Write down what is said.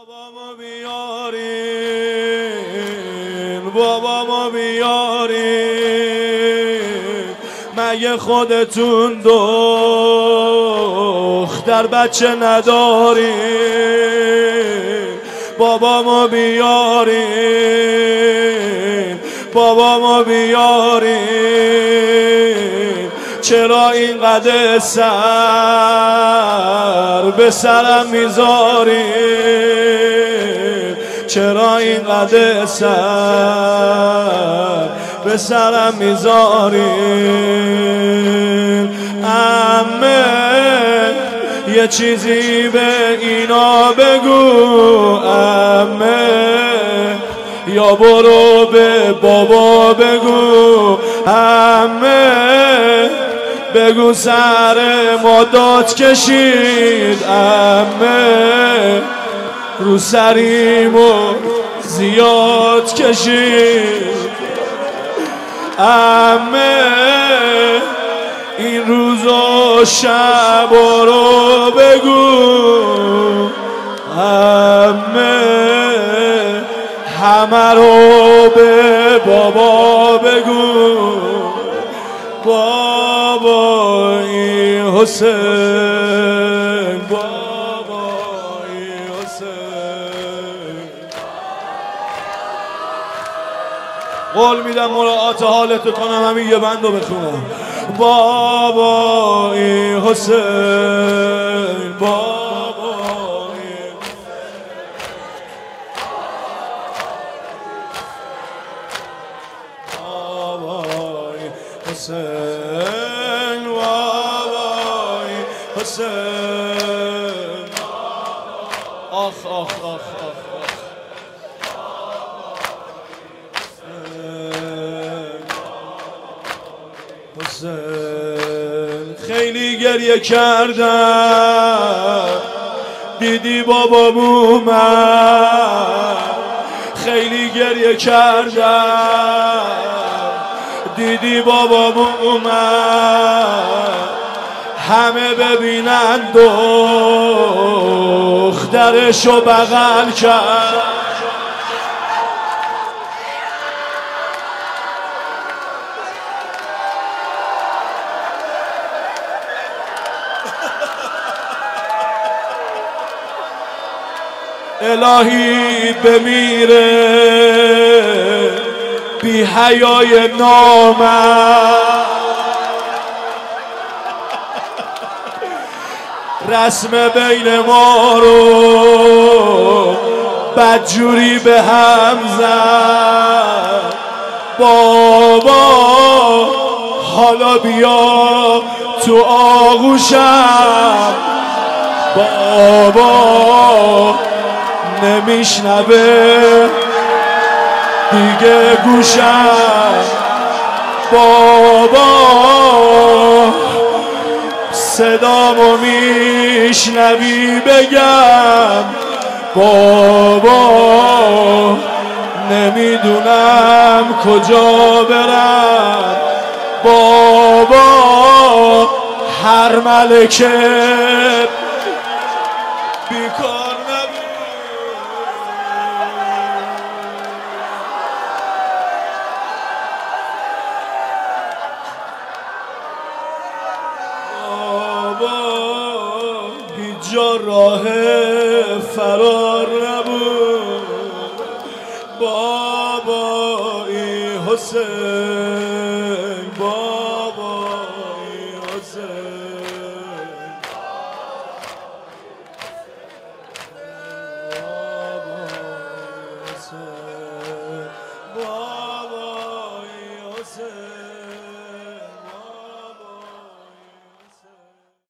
بابامو بیارین، بابامو بیارین، مگه خودتون دختر بچه ندارین؟ بابامو بیارین، بابامو بیارین، چرا اینقدر سر به سرم میذارین؟ چرا اینقدر سر به سرم میذارین؟ عمه یه چیزی به اینا بگو، عمه یا برو به بابا بگو، عمه بگو سر ما داد کشید، عمه رو سریمو زیاد کشید، عمه این روز و شب رو بگو، عمه همه رو به بابا بگو، بابای حسین، بابای حسین. قول میدم مراعات حالتو کنم، همین یه بند رو بخونم. بابای حسین، بابای حسین، بابای حسین. آخ آخ آخ آخ حسین. خیلی گریه کردم دیدی بابام اومد، خیلی گریه کردم دیدی بابام اومد، همه ببینن دخترشو بغل کرد. الهی بمیره بی حیای نامرد، رسم بین ما رو بدجوری به هم زد. بابا حالا بیا تو آغوشم، بابا نمیشنوه دیگه گوشم، بابا صدامو میشنوی بگم، بابا نمیدونم کجا برم، بابا هر ملکه بیکار نبود. بابا هیچ جا راه فرار نبود، بابای حسین، بابای حسین.